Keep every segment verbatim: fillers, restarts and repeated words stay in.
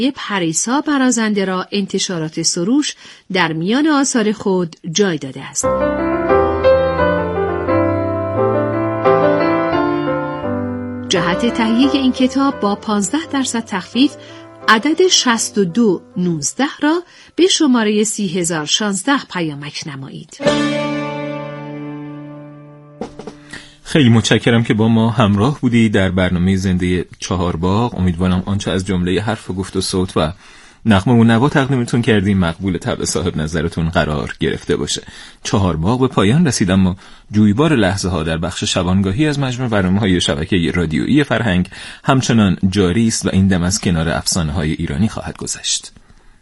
پریسا برازنده را انتشارات سروش در میان آثار خود جای داده است. جهت تهیه این کتاب با پانزده درصد تخفیف عدد شصت و دو نوزده را به شماره سی هزار و شانزده پیامک نمایید. خیلی متشکرم که با ما همراه بودی در برنامه زنده چهارباغ. امیدوارم آنچه از جمله حرف گفت و صوت و نغمه و نوا تقدیمتون کردیم مقبول طبع صاحب نظرتون قرار گرفته باشه. چهارباغ به پایان رسید، اما جویبار لحظه ها در بخش شبانگاهی از مجموع برنامه‌های شبکه رادیویی فرهنگ همچنان جاری است و این دم از کنار افسانه‌های ایرانی خواهد گذشت.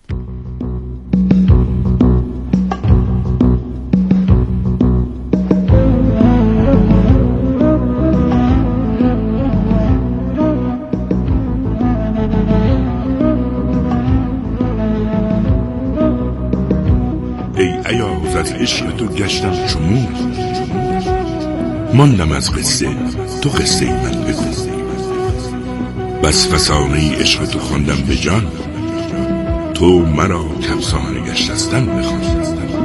از عشق تو گشتم چمون، ماندم از قصه تو قصه ای من بگو. بس فسانه عشق تو خواندم به جان، تو مرا کفسانه گشتستن بخوان.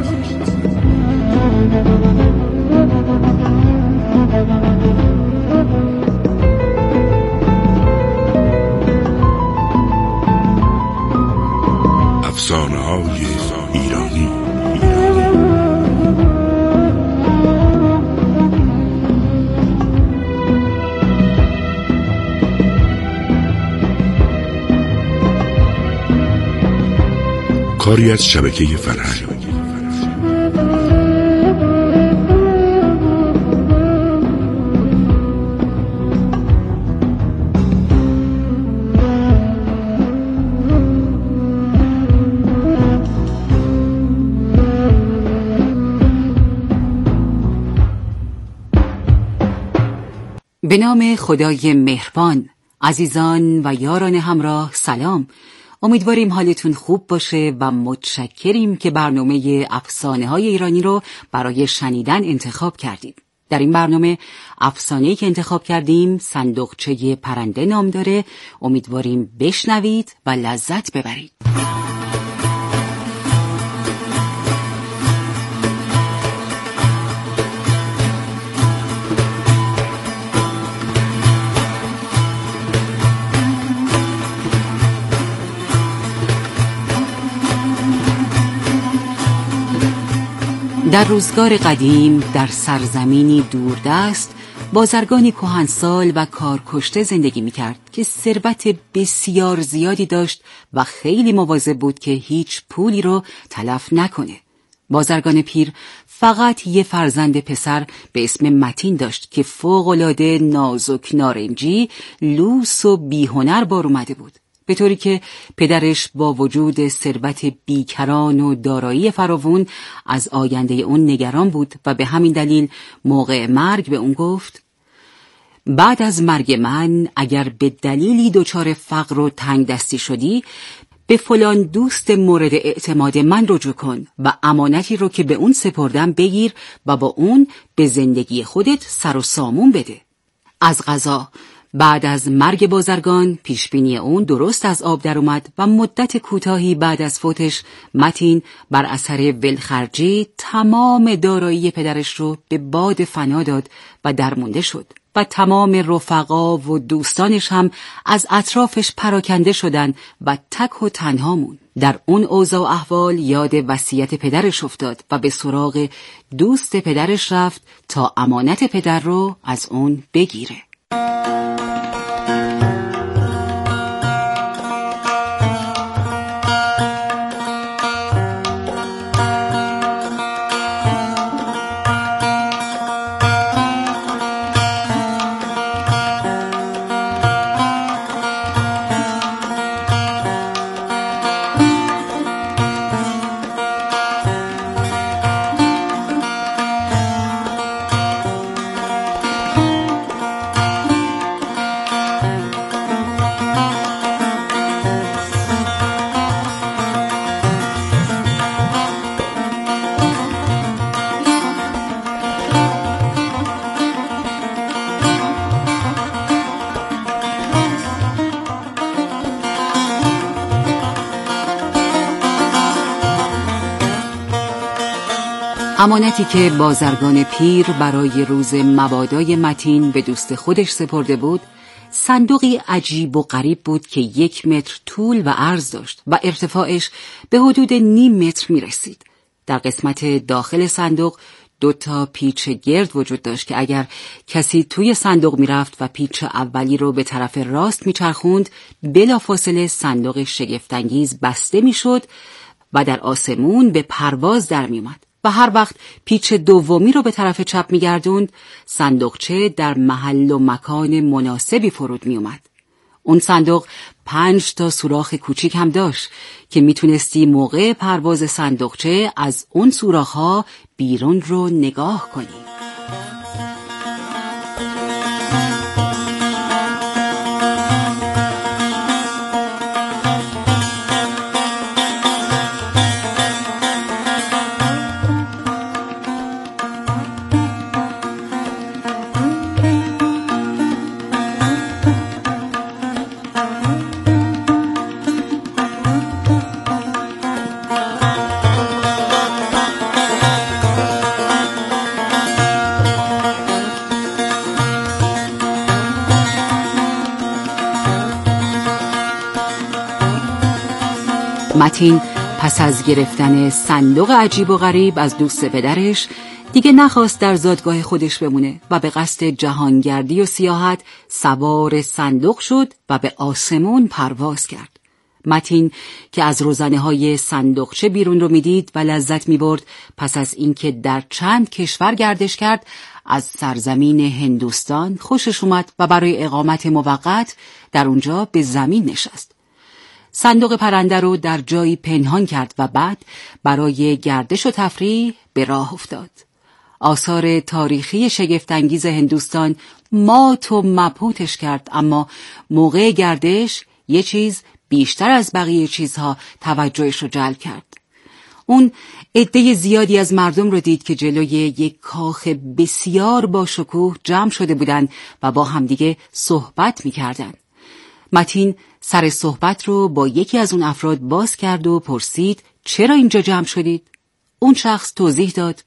افسانه های ایرانی. کاری از شبکه فرهنگ. به نام خدای مهربان. عزیزان و یاران همراه سلام. امیدواریم حالتون خوب باشه و متشکریم که برنامه افسانه های ایرانی رو برای شنیدن انتخاب کردید. در این برنامه افسانه‌ای که انتخاب کردیم صندوقچه پرنده نام داره. امیدواریم بشنوید و لذت ببرید. در روزگار قدیم در سرزمینی دوردست بازرگانی کهنسال و کارکشته زندگی می‌کرد که ثروت بسیار زیادی داشت و خیلی مواظب بود که هیچ پولی رو تلف نکنه. بازرگان پیر فقط یه فرزند پسر به اسم متین داشت که فوق‌العاده نازک نارنجی، لوس و بی‌هنر بار اومده بود، به طوری که پدرش با وجود ثروت بیکران و دارایی فراوون از آینده اون نگران بود و به همین دلیل موقع مرگ به اون گفت: بعد از مرگ من اگر به دلیلی دچار فقر و تنگ دستی شدی، به فلان دوست مورد اعتماد من رجوع کن و امانتی رو که به اون سپردم بگیر و با اون به زندگی خودت سر و سامون بده. از قضا بعد از مرگ بازرگان پیشبینی اون درست از آب در اومد و مدت کوتاهی بعد از فوتش متین بر اثر ولخرجی تمام دارایی پدرش رو به باد فنا داد و درمونده شد و تمام رفقا و دوستانش هم از اطرافش پراکنده شدن و تک و تنها موند. در اون اوضاع و احوال یاد وصیت پدرش افتاد و به سراغ دوست پدرش رفت تا امانت پدر رو از اون بگیره. امانتی که بازرگان پیر برای روز مبادای متین به دوست خودش سپرده بود، صندوقی عجیب و غریب بود که یک متر طول و عرض داشت و ارتفاعش به حدود نیم متر می رسید. در قسمت داخل صندوق دو تا پیچ گرد وجود داشت که اگر کسی توی صندوق می رفت و پیچ اولی رو به طرف راست می چرخوند، بلافاصله صندوق شگفت‌انگیز بسته می شد و در آسمون به پرواز در می اومد. و هر وقت پیچ دومی رو به طرف چپ می گردوند، صندوقچه در محل و مکان مناسبی فرود می اومد. اون صندوق پنج تا سوراخ کوچیک هم داشت که میتونستی موقع پرواز صندوقچه از اون سوراخ‌ها بیرون رو نگاه کنی. متین پس از گرفتن صندوق عجیب و غریب از دوست پدرش دیگه نخواست در زادگاه خودش بمونه و به قصد جهانگردی و سیاحت سوار صندوق شد و به آسمون پرواز کرد. متین که از روزنه های صندوقچه بیرون رو میدید و لذت میبرد، پس از اینکه در چند کشور گردش کرد، از سرزمین هندوستان خوشش اومد و برای اقامت موقت در اونجا به زمین نشست. صندوق پرنده رو در جایی پنهان کرد و بعد برای گردش و تفریح به راه افتاد. آثار تاریخی شگفت‌انگیز هندوستان مات و مبهوتش کرد، اما موقع گردش یه چیز بیشتر از بقیه چیزها توجهش رو جلب کرد. اون عده زیادی از مردم رو دید که جلوی یک کاخ بسیار با شکوه جمع شده بودن و با همدیگه صحبت می‌کردن. متین سر صحبت رو با یکی از اون افراد باز کرد و پرسید چرا اینجا جمع شدید؟ اون شخص توضیح داد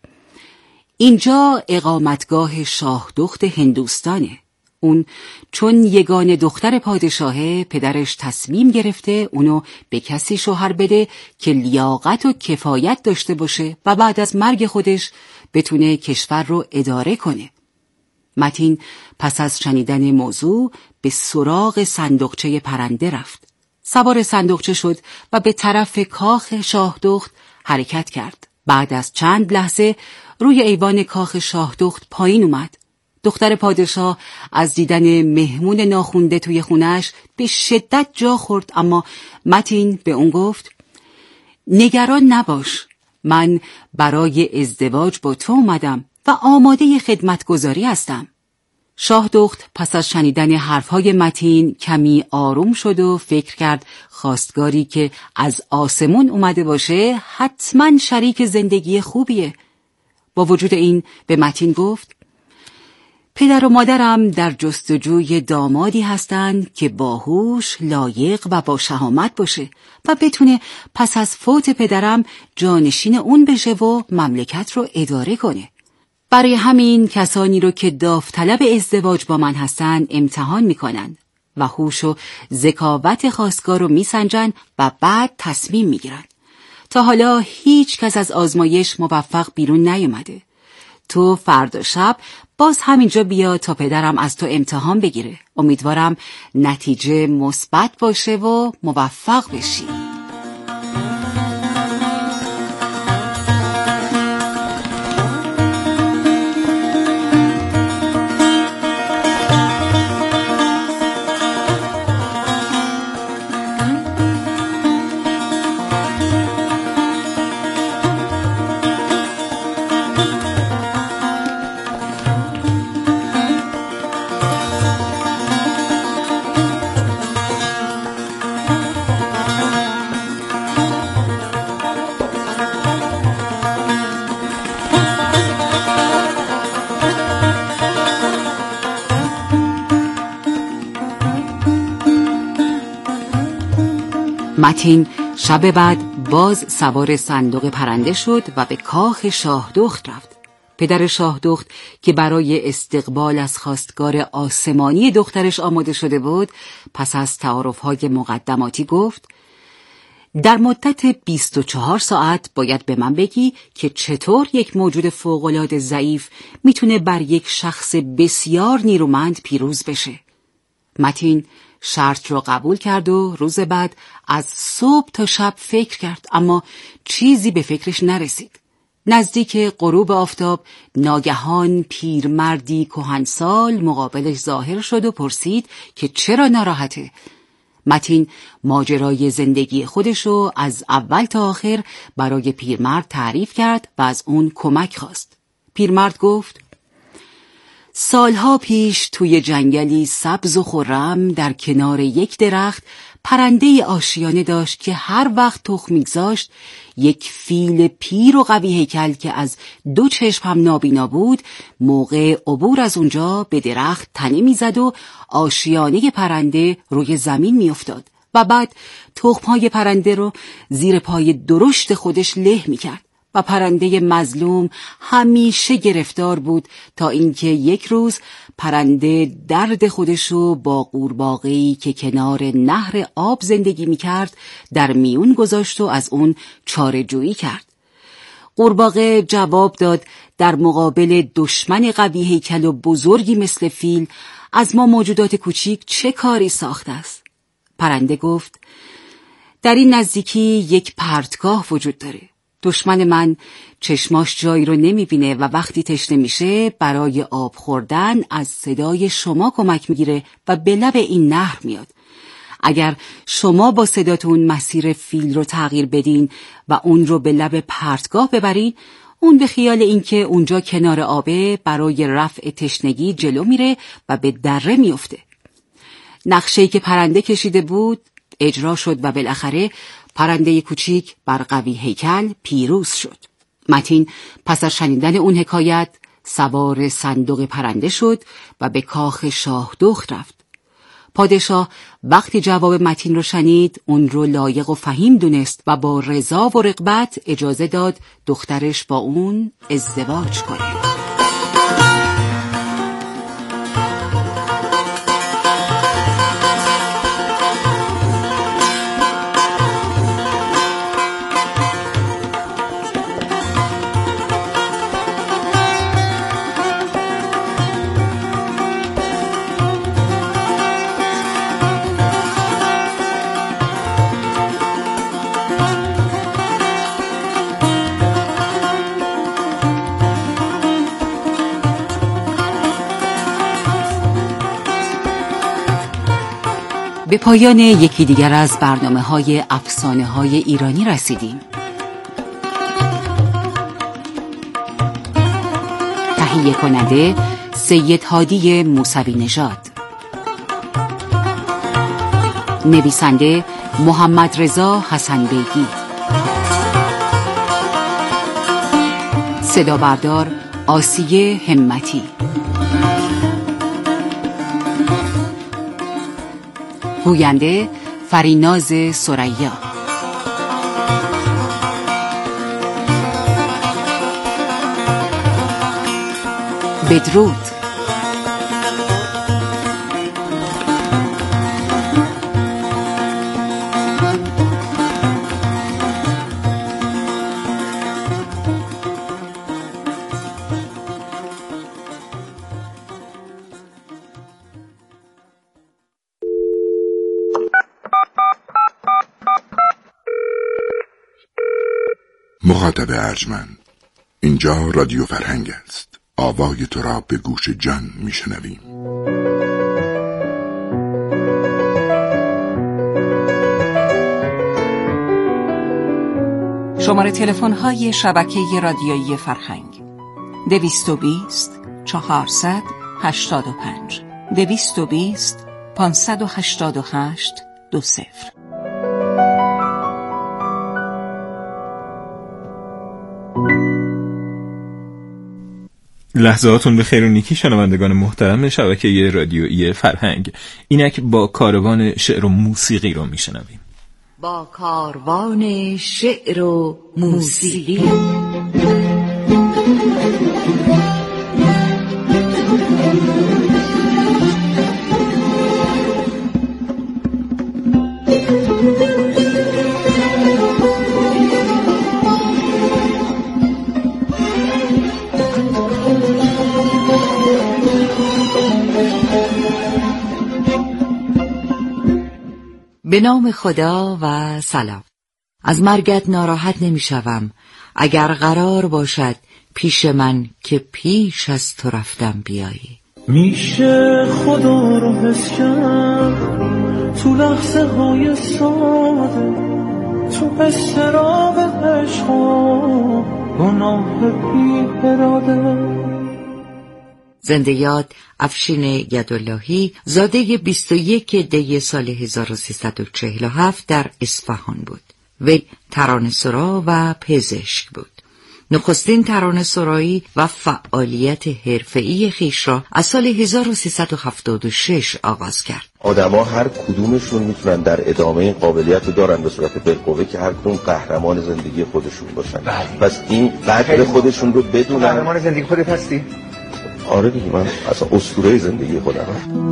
اینجا اقامتگاه شاه دخت هندوستانه. اون چون یگانه دختر پادشاهه، پدرش تصمیم گرفته اونو به کسی شوهر بده که لیاقت و کفایت داشته باشه و بعد از مرگ خودش بتونه کشور رو اداره کنه. متین پس از شنیدن موضوع به سراغ صندوقچه پرنده رفت. سوار صندوقچه شد و به طرف کاخ شاهدخت حرکت کرد. بعد از چند لحظه روی ایوان کاخ شاهدخت پایین اومد. دختر پادشاه از دیدن مهمون ناخونده توی خونش به شدت جا خورد، اما متین به اون گفت نگران نباش، من برای ازدواج با تو اومدم و آماده خدمتگزاری هستم. شاهدخت پس از شنیدن حرفهای متین کمی آروم شد و فکر کرد خواستگاری که از آسمون اومده باشه حتما شریک زندگی خوبیه. با وجود این به متین گفت پدر و مادرم در جستجوی دامادی هستند که باهوش، لایق و با شهامت باشه و بتونه پس از فوت پدرم جانشین اون بشه و مملکت رو اداره کنه. برای همین کسانی رو که داوطلب ازدواج با من هستن امتحان میکنن و هوش و ذکاوت خواستگار رو میسنجن و بعد تصمیم میگیرن. تا حالا هیچ کس از آزمایش موفق بیرون نیومده. تو فردا شب باز همینجا بیا تا پدرم از تو امتحان بگیره. امیدوارم نتیجه مثبت باشه و موفق بشی. متین شب بعد باز سوار صندوق پرنده شد و به کاخ شاه دخت رفت. پدر شاه دخت که برای استقبال از خواستگار آسمانی دخترش آماده شده بود، پس از تعارف‌های مقدماتی گفت: در مدت بیست و چهار ساعت باید به من بگی که چطور یک موجود فوق‌العاده ضعیف میتونه بر یک شخص بسیار نیرومند پیروز بشه. متین شرط رو قبول کرد و روز بعد از صبح تا شب فکر کرد، اما چیزی به فکرش نرسید. نزدیک غروب آفتاب ناگهان پیرمردی کهنسال مقابلش ظاهر شد و پرسید که چرا ناراحته. متین ماجرای زندگی خودشو از اول تا آخر برای پیرمرد تعریف کرد و از اون کمک خواست. پیرمرد گفت: سالها پیش توی جنگلی سبز و خرم در کنار یک درخت پرنده آشیانه داشت که هر وقت تخم می‌گذاشت یک فیل پیر و قوی هیکل که از دو چشم هم نابینا بود موقع عبور از اونجا به درخت تنه میزد و آشیانه پرنده روی زمین میافتاد و بعد تخم‌های پرنده رو زیر پای درشت خودش له میکرد و پرنده مظلوم همیشه گرفتار بود تا اینکه یک روز پرنده درد خودشو با قورباغه‌ای که کنار نهر آب زندگی میکرد در میون گذاشت و از اون چاره‌جویی کرد. قورباغه جواب داد: در مقابل دشمن قوی هیکل و بزرگی مثل فیل از ما موجودات کوچیک چه کاری ساخته است؟ پرنده گفت: در این نزدیکی یک پرتگاه وجود داره. دشمن من چشماش جایی رو نمیبینه و وقتی تشنه میشه برای آب خوردن از صدای شما کمک میگیره و به لب این نهر میاد. اگر شما با صداتون مسیر فیل رو تغییر بدین و اون رو به لب پرتگاه ببرین، اون به خیال اینکه اونجا کنار آبه برای رفع تشنگی جلو میره و به دره میفته. نقشه‌ای که پرنده کشیده بود اجرا شد و بالاخره پرنده کوچیک بر قوی هیکل پیروز شد. متین پس از شنیدن اون حکایت سوار صندوق پرنده شد و به کاخ شاه دخت رفت. پادشاه وقتی جواب متین رو شنید اون رو لایق و فهیم دونست و با رضا و رغبت اجازه داد دخترش با اون ازدواج کنه. به پایان یکی دیگر از برنامه‌های افسانه‌های ایرانی رسیدیم. تهیه کننده سید هادی موسوی نژاد، نویسنده محمد رضا حسن بیگی، صدا بردار آسیه همتی، گوینده فریناز ثریا. بدرود. مخاطب ارجمند، اینجا رادیو فرهنگ است. آوای تو را به گوش جان میشنویم. شماره تلفن های شبکه رادیویی فرهنگ: دویست و بیست چهارصد هشتاد و پنج دویست و بیست پانصد و هشتاد و هشت دو صفر. لحظاتون به خیر و نیکی شنوندگان محترم شبکه رادیویی فرهنگ. اینک با کاروان شعر و موسیقی رو میشنویم. با کاروان شعر و موسیقی. به نام خدا و سلام. از مرگت ناراحت نمی شوم اگر قرار باشد پیش من که پیش از تو رفتم بیایی. میشه خدا رو حس کرد تو لحظه های ساده، تو استراب عشق و گناه بی اراده. زنده یاد افشین یداللهی، زاده بیست و یک دی سال هزار و سیصد و چهل و هفت در اصفهان بود. وی ترانه‌سرا و پزشک بود. نخستین ترانه‌سرایی و فعالیت حرفه‌ای خویش را از سال هزار و سیصد و هفتاد و شش آغاز کرد. آدما هر کدومشون میتونن در ادامه این قابلیت رو دارن به صورت بالقوه که هر کدوم قهرمان زندگی خودشون باشن. پس این قدر خودشون رو بدونن. قهرمان زندگی خودت هستی؟ آره دیگه، من اصلا اسطوره زندگی خودمم.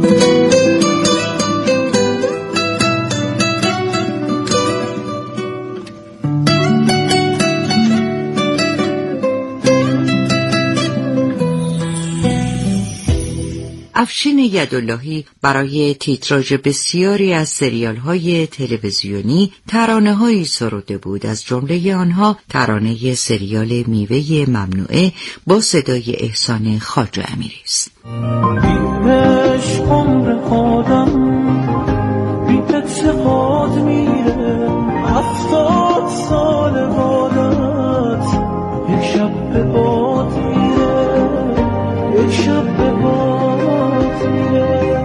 افشین یداللهی برای تیتراژ بسیاری از سریال‌های تلویزیونی ترانه‌هایی سروده بود. از جمله آنها ترانه سریال میوه ممنوعه با صدای احسان خواجه امیری است. بیمش عمر آدم بی اتحاد میره، هفتاد سال بادت یک شب به باد میره، یک شب به باد میره.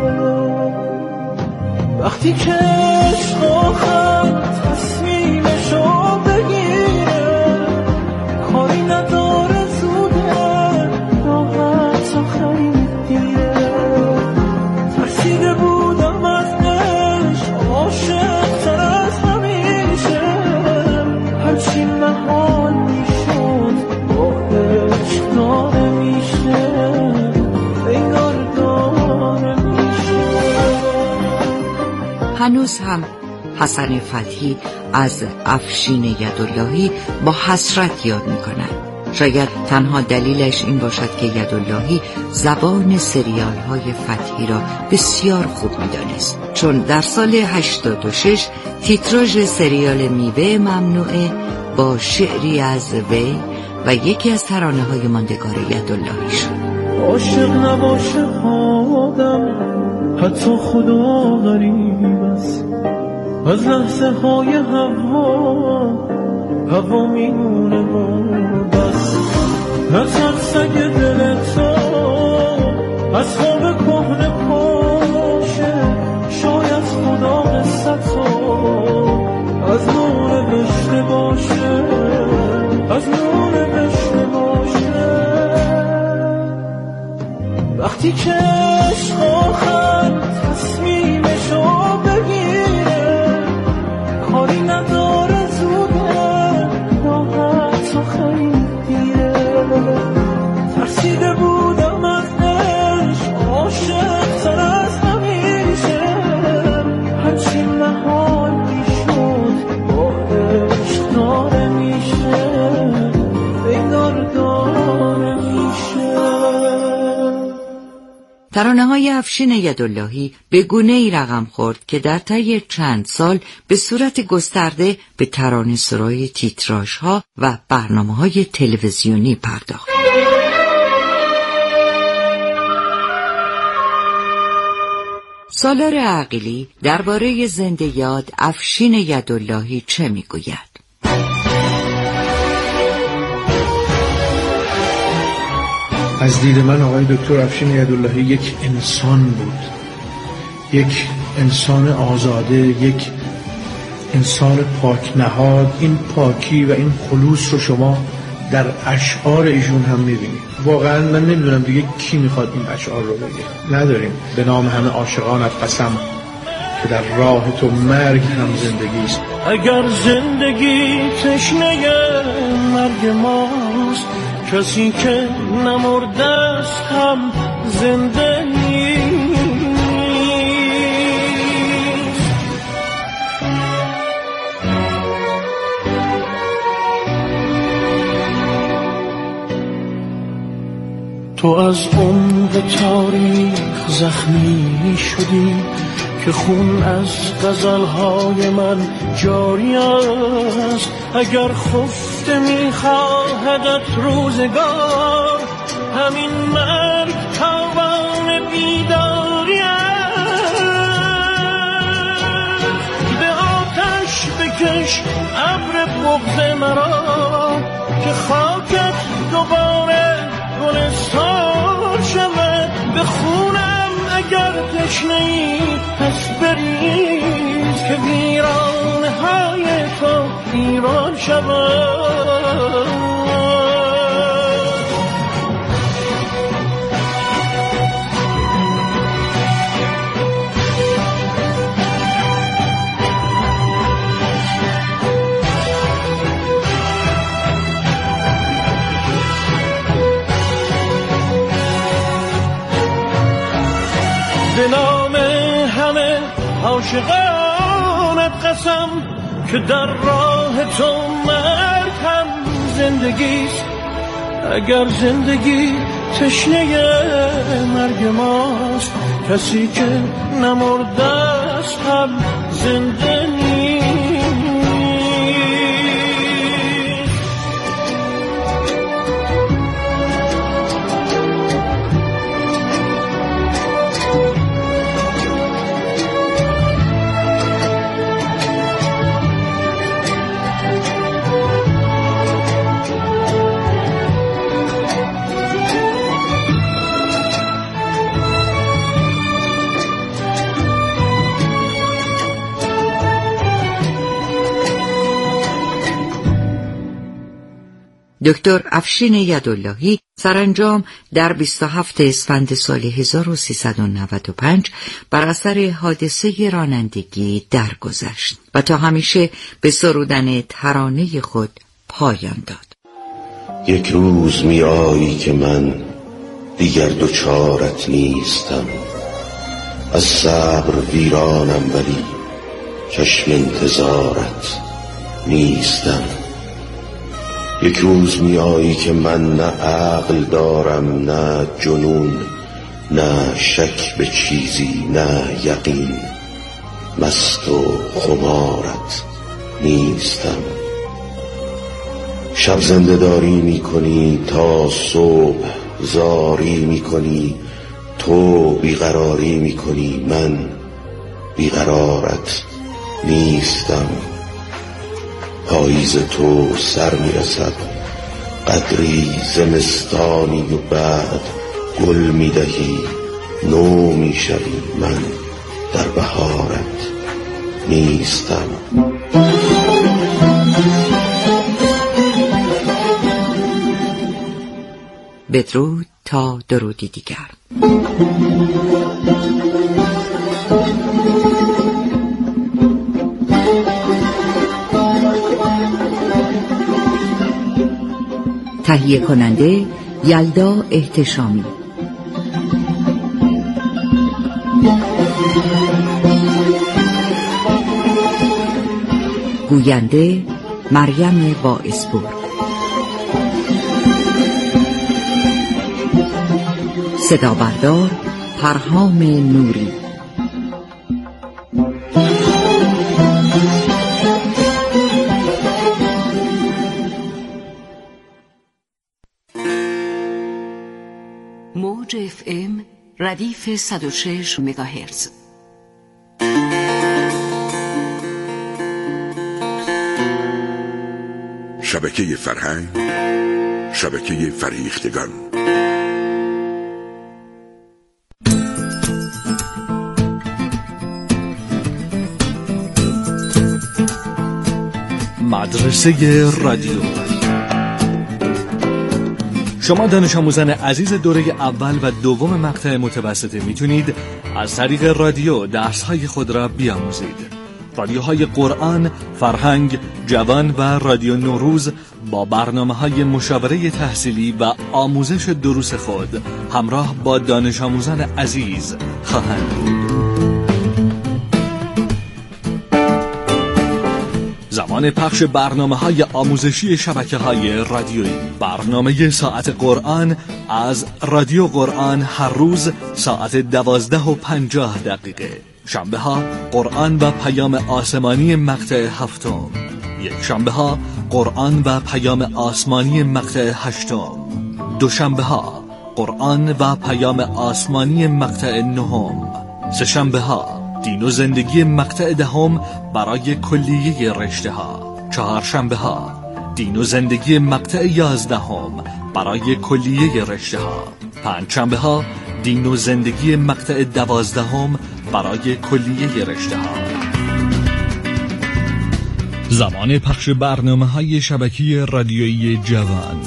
وقتی که عشق آخر تصمیمشو بگیره، کاری نداره زوده، راحت آخری دیره. ترسیده بودم از عشق، عاشق تر از همیشه، هرچی محال میشد با عشق داره میشه، انگار داره میشه. هنوز هم حسن فتحی از افشین یداللهی با حسرت یاد می‌کند. شاید تنها دلیلش این باشد که یداللهی زبان سریال های فتحی را بسیار خوب می‌دانست، چون در سال هشتاد و شش تیتراژ سریال میوه ممنوعه با شعری از وی و یکی از ترانه‌های ماندگار یداللهی شد. عاشق نباشه آدم، حتی خدا غریب است، از لحظه های هوا هوا میمونه و بس. نترس اگه دل تو از خواب کهنه پاشه، شاید خدا قصت از نور بشته باشه، از نور بشته باشه. وقتی که عشق آخر تصمیمشو بگیره، کاری نداره زوده، راحت آخری دیره. ترسیده بودم از عشق، عاشق تر از همیشه، هرچی محال میشد با عشق داره میشه، انگار داره میشه. ترانه‌های افشین یداللهی به گونه‌ای رقم خورد که در طی چند سال به صورت گسترده به ترانه‌سرای تیتراژها و برنامه‌های تلویزیونی پرداخت. سالار عقیلی درباره زنده یاد افشین یداللهی چه می‌گوید؟ از دید من آقای دکتر افشین یداللهی یک انسان بود، یک انسان آزاده، یک انسان پاک نهاد. این پاکی و این خلوص رو شما در اشعار ایشون هم میبینید. واقعا من نمیدونم دیگه کی میخواد این اشعار رو بگه. نداریم. به نام همه عاشقانت قسم که در راه تو مرگ هم زندگی است. اگر زندگی تشنه مرگ ماست، کسی که نمرده است هم زنده نیست. تو از عمق تاریخ زخمی شدی که خون از غزلهای من جاری است. اگر خفته میخواهدت روزگار، همین مرگ تاوان بیداری است. به آتش بکش ابر بغض مرا که خاکت دوباره گلستان شود. به خونم اگر تشنه‌ای پس بریز که ویرانه های تو ایران شود. به نام همه عاشقانت قسم که در راه تو مرگ هم زندگیست. اگر زندگی تشنه مرگ ماست، کسی که نمرده است هم زنده نیست. دکتر افشین یداللهی سرانجام در بیست و هفتم اسفند سال هزار و سیصد و نود و پنج بر اثر حادثه رانندگی درگذشت و تا همیشه به سرودن ترانه خود پایان داد. یک روز می آیی که من دیگر دوچارت نیستم، از صبر ویرانم ولی چشم انتظارت نیستم. یک روز می آیی که من نه عقل دارم نه جنون، نه شک به چیزی نه یقین، مست و خمارت نیستم. شب زنده داری می کنی تا صبح زاری می کنی، تو بیقراری می کنی من بیقرارت نیستم. پاییز تو سر می رسد قدری زمستانی و بعد گل می دهی نو می شوی، من در بهارت نیستم. بدرود تا درودی دیگر. تهیه کننده یلدا احتشامی. گوینده مریم باعثپور. صدا بردار پرهام نوری. موج اف ام ردیف صد و شش مگاهرتز. شبکه فرهنگ، شبکه فریختگان. مدرسه رادیو. شما دانش آموزان عزیز دوره اول و دوم مقطع متوسطه میتونید از طریق رادیو درس‌های خود را بیاموزید. رادیوهای قرآن، فرهنگ، جوان و رادیو نوروز با برنامه‌های مشاوره تحصیلی و آموزش دروس خود همراه با دانش آموزان عزیز خواهند بود. زمان پخش برنامه‌های آموزشی شبکه‌های رادیویی. برنامه ساعت قرآن از رادیو قرآن هر روز ساعت دوازده و پنجاه دقیقه. شنبه ها قرآن و پیام آسمانی مقطع هفتم. یک شنبه ها قرآن و پیام آسمانی مقطع هشتم. دوشنبه ها قرآن و پیام آسمانی مقطع نهم. سه شنبه ها دین و زندگی مقطع دهم برای کلیه رشته ها. چهار شنبه ها دین و زندگی مقطع یازدهم برای کلیه رشته ها. پنج شنبه ها دین و زندگی مقطع دوازدهم برای کلیه رشته ها. زمان پخش برنامه‌های شبکه رادیویی جوان.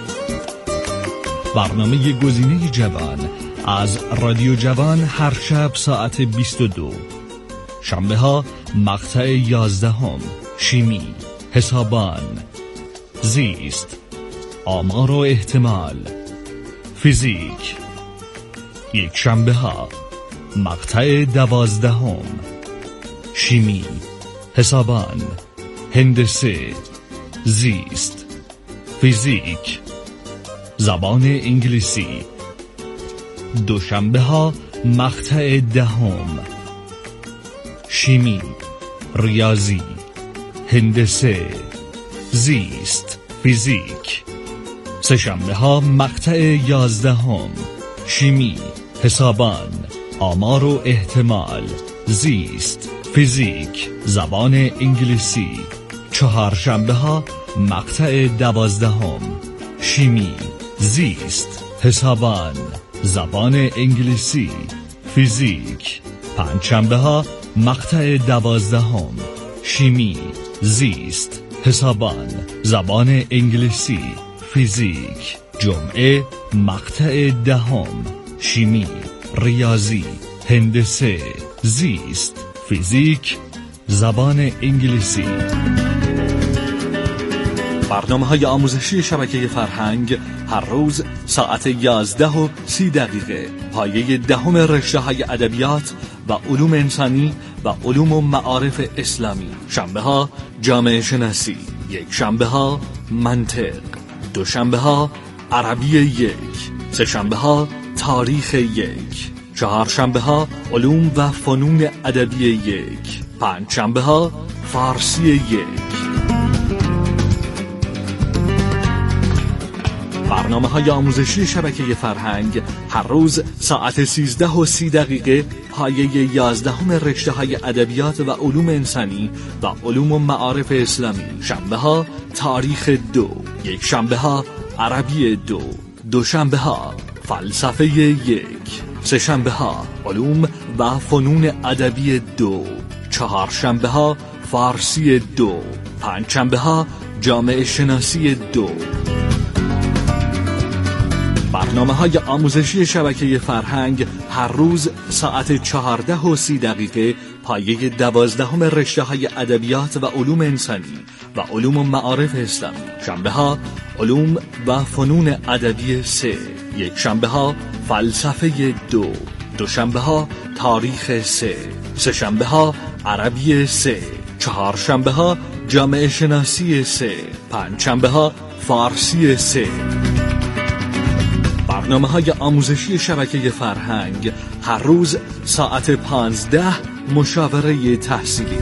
برنامه گزینه جوان از رادیو جوان هر شب ساعت بیست و دو. شنبه ها مقطع یازدهم شیمی، حسابان، زیست، آمار و احتمال، فیزیک. یک شنبه ها مقطع دوازدهم شیمی، حسابان، هندسه، زیست، فیزیک، زبان انگلیسی. دوشنبه ها مقطع دهم شیمی، ریاضی، هندسه، زیست، فیزیک. سه شنبه ها مقطع یازدهم شیمی، حسابان، آمار و احتمال، زیست، فیزیک، زبان انگلیسی. چهار شنبه ها مقطع دوازدهم شیمی، زیست، حسابان، زبان انگلیسی، فیزیک. پنج شنبه ها مقطع دوازدهم شیمی، زیست، حسابان، زبان انگلیسی، فیزیک. جمعه مقطع دهم شیمی، ریاضی، هندسه، زیست، فیزیک، زبان انگلیسی. برنامه‌های آموزشی شبکه فرهنگ هر روز ساعت یازده و سی دقیقه. پایه دهم رشته‌های ادبیات و علوم انسانی و علوم و معارف اسلامی. شنبه ها جامعه شناسی. یک شنبه ها منطق. دو شنبه ها عربی یک. سه شنبه ها تاریخ یک. چهار شنبه ها علوم و فنون ادبی یک. پنج شنبه ها فارسی یک. برنامه های آموزشی شبکه فرهنگ هر روز ساعت سیزده و سی دقیقه. پایه یازدهم رشته های ادبیات و علوم انسانی و علوم و معارف اسلامی. شنبه ها تاریخ دو. یک شنبه ها عربی دو. دو شنبه ها فلسفه یک. سه شنبه ها علوم و فنون ادبی دو. چهار شنبه ها فارسی دو. پنج شنبه ها جامعه شناسی دو. برنامه های آموزشی شبکه فرهنگ هر روز ساعت چهارده و سی دقیقه. پایه دوازدهم رشته های ادبیات و علوم انسانی و علوم و معارف اسلامی. شنبه ها علوم و فنون ادبی سه. یک شنبه ها فلسفه دو. دو شنبه ها تاریخ سه. سه شنبه ها عربی سه. چهار شنبه ها جامعه شناسی سه. پنج شنبه ها فارسی سه. برنامه های آموزشی شبکه فرهنگ هر روز ساعت پانزده مشاوره تحصیلی.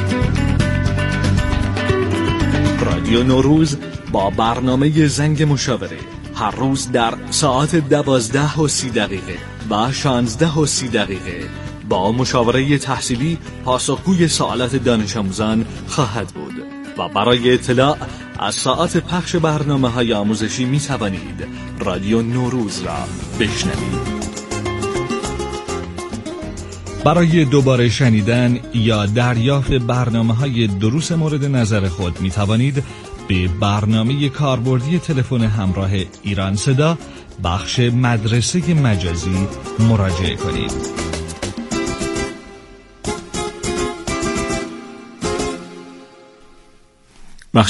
رادیو نوروز با برنامه زنگ مشاوره هر روز در ساعت دوازده و سی دقیقه و شانزده و سی دقیقه با مشاوره تحصیلی پاسخگوی سوالات دانش آموزان خواهد بود. و برای اطلاع از ساعت پخش برنامه های آموزشی می توانید رادیو نوروز را بشنوید. برای دوباره شنیدن یا دریافت برنامه های دروس مورد نظر خود می توانید به برنامه کاربردی تلفن همراه ایران صدا بخش مدرسه مجازی مراجعه کنید.